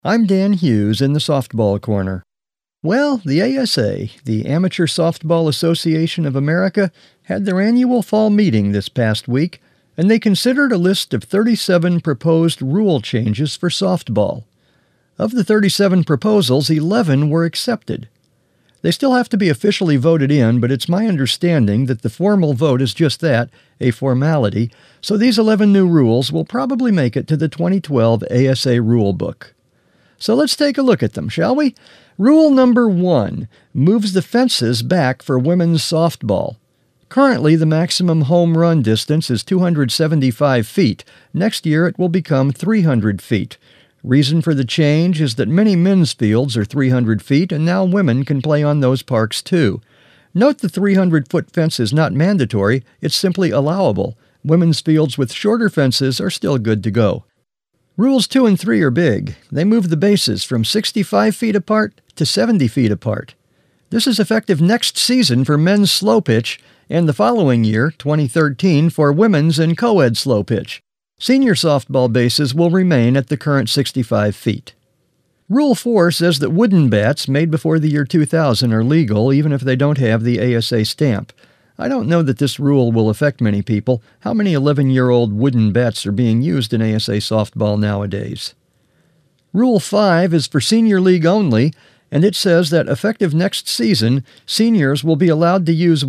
I'm Dan Hughes in the Softball Corner. Well, the ASA, the Amateur Softball Association of America, had their annual fall meeting this past week, and they considered a list of 37 proposed rule changes for softball. Of the 37 proposals, 11 were accepted. They still have to be officially voted in, but it's my understanding that the formal vote is just that, a formality, so these 11 new rules will probably make it to the 2012 ASA Rulebook. So let's take a look at them, shall we? Rule number 1 moves the fences back for women's softball. Currently, the maximum home run distance is 275 feet. Next year, it will become 300 feet. Reason for the change is that many men's fields are 300 feet, and now women can play on those parks too. Note the 300-foot fence is not mandatory, it's simply allowable. Women's fields with shorter fences are still good to go. Rules 2 and 3 are big. They move the bases from 65 feet apart to 70 feet apart. This is effective next season for men's slow pitch, and the following year, 2013, for women's and co-ed slow pitch. Senior softball bases will remain at the current 65 feet. Rule 4 says that wooden bats made before the year 2000 are legal even if they don't have the ASA stamp. I don't know that this rule will affect many people. How many 11-year-old wooden bats are being used in ASA softball nowadays? Rule 5 is for Senior League only, and it says that effective next season, seniors will be allowed to use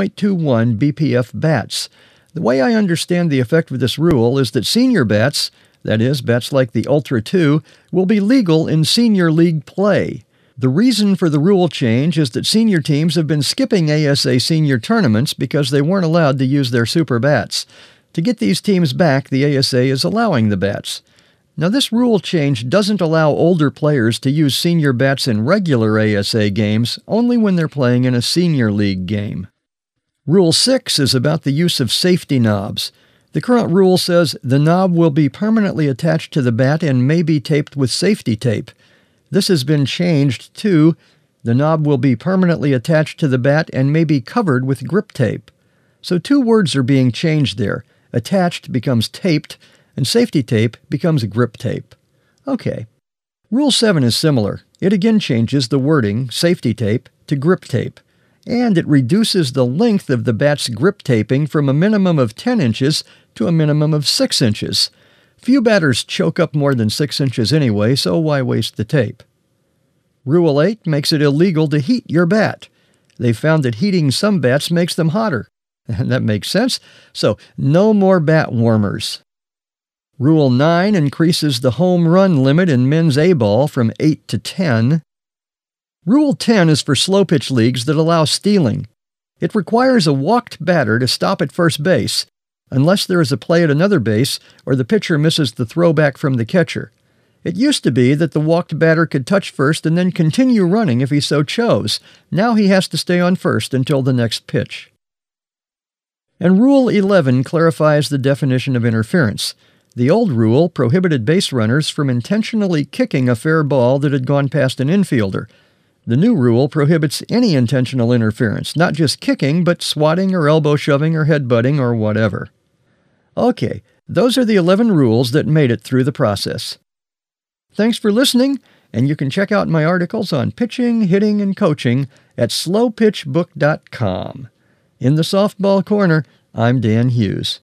1.21 BPF bats. The way I understand the effect of this rule is that senior bats, that is, bats like the Ultra 2, will be legal in Senior League play. The reason for the rule change is that senior teams have been skipping ASA senior tournaments because they weren't allowed to use their super bats. To get these teams back, the ASA is allowing the bats. Now, this rule change doesn't allow older players to use senior bats in regular ASA games, only when they're playing in a Senior League game. Rule 6 is about the use of safety knobs. The current rule says the knob will be permanently attached to the bat and may be taped with safety tape. This has been changed to the knob will be permanently attached to the bat and may be covered with grip tape. So 2 words are being changed there. Attached becomes taped, and safety tape becomes grip tape. Okay. Rule 7 is similar. It again changes the wording, safety tape, to grip tape. And it reduces the length of the bat's grip taping from a minimum of 10 inches to a minimum of 6 inches. Few batters choke up more than 6 inches anyway, so why waste the tape? Rule 8 makes it illegal to heat your bat. They found that heating some bats makes them hotter. And that makes sense, so no more bat warmers. Rule 9 increases the home run limit in men's A-ball from 8 to 10. Rule 10 is for slow pitch leagues that allow stealing. It requires a walked batter to stop at first base, unless there is a play at another base or the pitcher misses the throwback from the catcher. It used to be that the walked batter could touch first and then continue running if he so chose. Now he has to stay on first until the next pitch. And Rule 11 clarifies the definition of interference. The old rule prohibited base runners from intentionally kicking a fair ball that had gone past an infielder. The new rule prohibits any intentional interference, not just kicking, but swatting or elbow shoving or headbutting or whatever. Okay, those are the 11 rules that made it through the process. Thanks for listening, and you can check out my articles on pitching, hitting, and coaching at slowpitchbook.com. In the Softball Corner, I'm Dan Hughes.